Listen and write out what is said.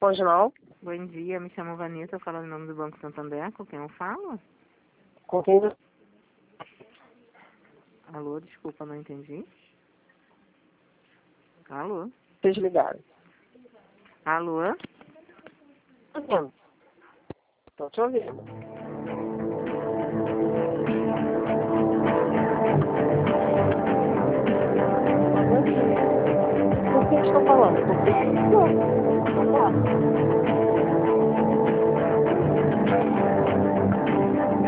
Congemal. Bom dia, me chamo Vanessa, falo em nome do Banco Santander, com quem eu falo? Com quem? Alô, desculpa, não entendi. Alô? Vocês ligaram. Alô? Estou te ouvindo. Por que estou falando? Porque não posso.